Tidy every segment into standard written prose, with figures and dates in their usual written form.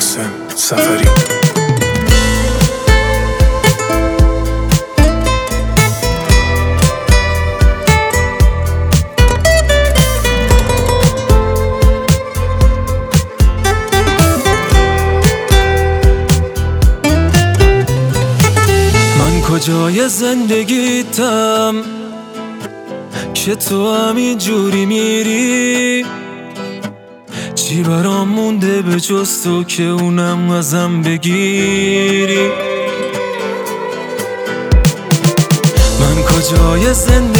قاسم سفری. من کجای زندگیتم که تو همین جوری میری؟ چی برام مونده به جز تو که اونم ازم بگیری؟ من کجای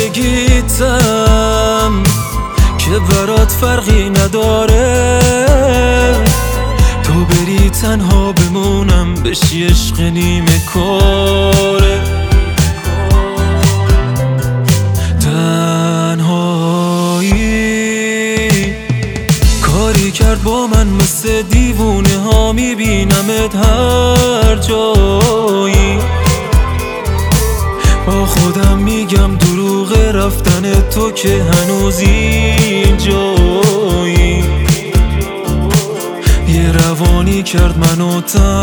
زندگیتم که برات فرقی نداره؟ تو بری تنها بمونم بشی عشق نیمه کاره. تنهایی کاری کرد با من مثل دیوونه ها، میبینمت هر جایی. با خودم میگم دروغ رفتن تو که هنوز اینجایی. یه روانی کرد منو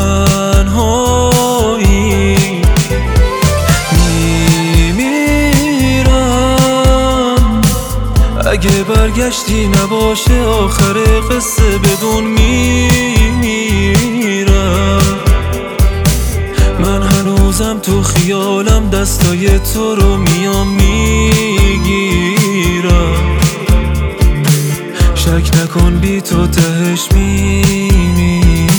تنهایی. میمیرم اگه برگشتی نباشه آخر قصه، بدون میمیرم. من هنوزم تو خیالم دستای تو رو میام میگیرم. شک نکن بی تو تهش میمیرم.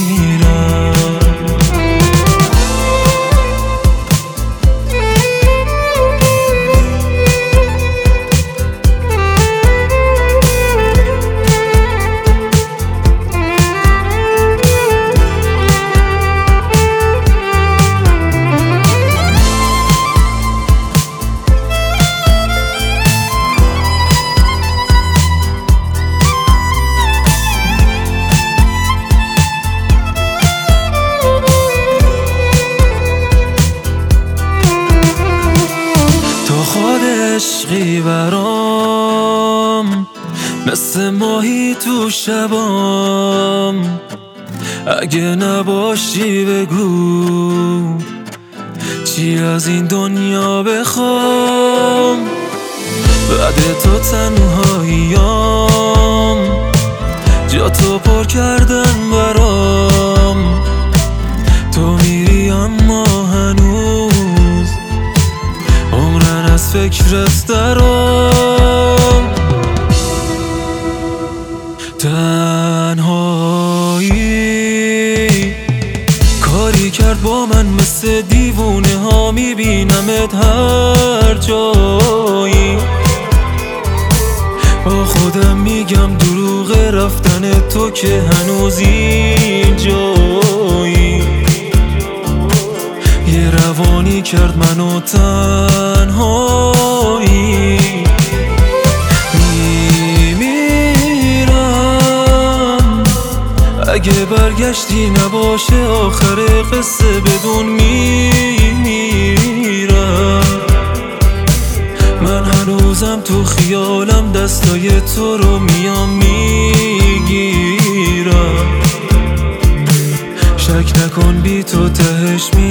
عشقی برام مثل ماهی تو شبام، اگه نباشی بگو چی از این دنیا بخوام. بعد تو تنهاییام جا تو پر کردن برام. تو میری اما هنوز عمرن از فکرت درام. تنهایی کاری کرد با من مثل دیوونه ها، میبینمت هر جایی. با خودم میگم دروغ رفتن تو که هنوز اینجایی. یه روانی کرد منو تنهایی. میمیرم اگه برگشتی نباشه آخر قصه، بدون میمیرم. من هنوزم تو خیالم دستای تو رو میام میگیرم. شک نکن بی تو تهش